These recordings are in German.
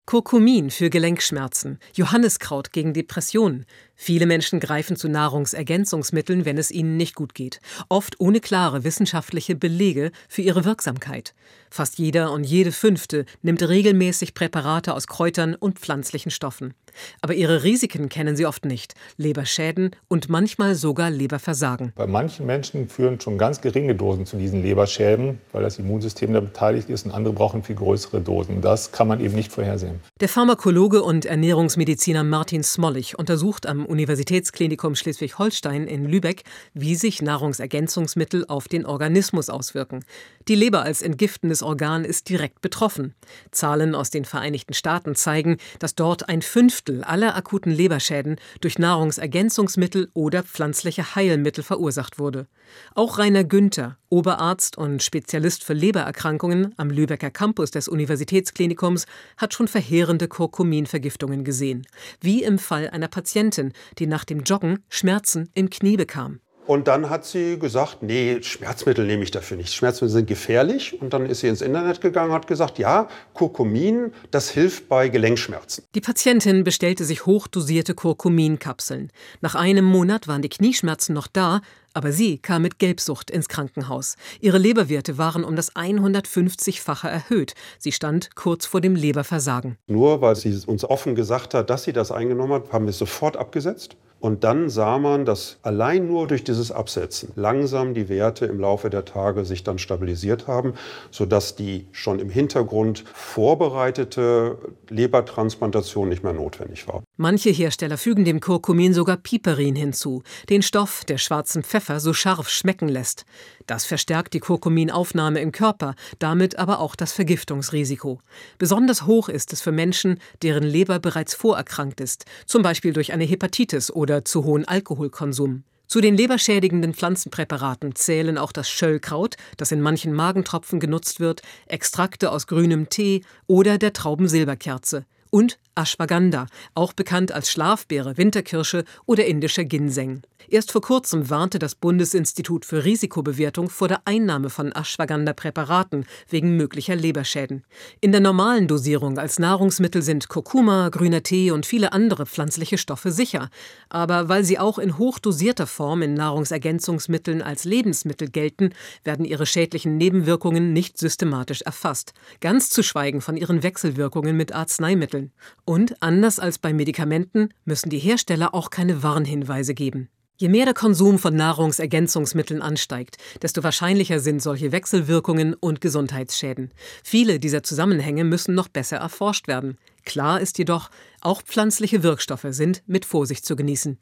Kurkumin für Gelenkschmerzen, Johanniskraut gegen Depressionen. Viele Menschen greifen zu Nahrungsergänzungsmitteln, wenn es ihnen nicht gut geht. Oft ohne klare wissenschaftliche Belege für ihre Wirksamkeit. Fast jeder und jede Fünfte nimmt regelmäßig Präparate aus Kräutern und pflanzlichen Stoffen. Aber ihre Risiken kennen sie oft nicht. Leberschäden und manchmal sogar Leberversagen. Bei manchen Menschen führen schon ganz geringe Dosen zu diesen Leberschäden, weil das Immunsystem da beteiligt ist, und andere brauchen viel größere Dosen. Das kann man eben nicht vorhersehen. Der Pharmakologe und Ernährungsmediziner Martin Smollig untersucht am Universitätsklinikum Schleswig-Holstein in Lübeck, wie sich Nahrungsergänzungsmittel auf den Organismus auswirken. Die Leber als entgiftendes Organ ist direkt betroffen. Zahlen aus den Vereinigten Staaten zeigen, dass dort 1/5 aller akuten Leberschäden durch Nahrungsergänzungsmittel oder pflanzliche Heilmittel verursacht wurde. Auch Rainer Günther, Oberarzt und Spezialist für Lebererkrankungen am Lübecker Campus des Universitätsklinikums, hat schon verheerende Kurkuminvergiftungen gesehen. Wie im Fall einer Patientin, die nach dem Joggen Schmerzen im Knie bekam. Und dann hat sie gesagt, nee, Schmerzmittel nehme ich dafür nicht. Schmerzmittel sind gefährlich. Und dann ist sie ins Internet gegangen und hat gesagt, ja, Kurkumin, das hilft bei Gelenkschmerzen. Die Patientin bestellte sich hochdosierte Kurkuminkapseln. Nach einem Monat waren die Knieschmerzen noch da, aber sie kam mit Gelbsucht ins Krankenhaus. Ihre Leberwerte waren um das 150-fache erhöht. Sie stand kurz vor dem Leberversagen. Nur weil sie uns offen gesagt hat, dass sie das eingenommen hat, haben wir es sofort abgesetzt. Und dann sah man, dass allein nur durch dieses Absetzen langsam die Werte im Laufe der Tage sich dann stabilisiert haben, sodass die schon im Hintergrund vorbereitete Lebertransplantation nicht mehr notwendig war. Manche Hersteller fügen dem Kurkumin sogar Piperin hinzu, den Stoff, der schwarzen Pfeffer so scharf schmecken lässt. Das verstärkt die Kurkuminaufnahme im Körper, damit aber auch das Vergiftungsrisiko. Besonders hoch ist es für Menschen, deren Leber bereits vorerkrankt ist, zum Beispiel durch eine Hepatitis oder zu hohen Alkoholkonsum. Zu den leberschädigenden Pflanzenpräparaten zählen auch das Schöllkraut, das in manchen Magentropfen genutzt wird, Extrakte aus grünem Tee oder der Traubensilberkerze. Und Ashwagandha, auch bekannt als Schlafbeere, Winterkirsche oder indischer Ginseng. Erst vor kurzem warnte das Bundesinstitut für Risikobewertung vor der Einnahme von Ashwagandha-Präparaten wegen möglicher Leberschäden. In der normalen Dosierung als Nahrungsmittel sind Kurkuma, grüner Tee und viele andere pflanzliche Stoffe sicher. Aber weil sie auch in hochdosierter Form in Nahrungsergänzungsmitteln als Lebensmittel gelten, werden ihre schädlichen Nebenwirkungen nicht systematisch erfasst. Ganz zu schweigen von ihren Wechselwirkungen mit Arzneimitteln. Und anders als bei Medikamenten müssen die Hersteller auch keine Warnhinweise geben. Je mehr der Konsum von Nahrungsergänzungsmitteln ansteigt, desto wahrscheinlicher sind solche Wechselwirkungen und Gesundheitsschäden. Viele dieser Zusammenhänge müssen noch besser erforscht werden. Klar ist jedoch, auch pflanzliche Wirkstoffe sind mit Vorsicht zu genießen.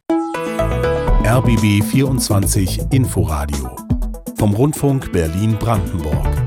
RBB 24 Inforadio vom Rundfunk Berlin-Brandenburg.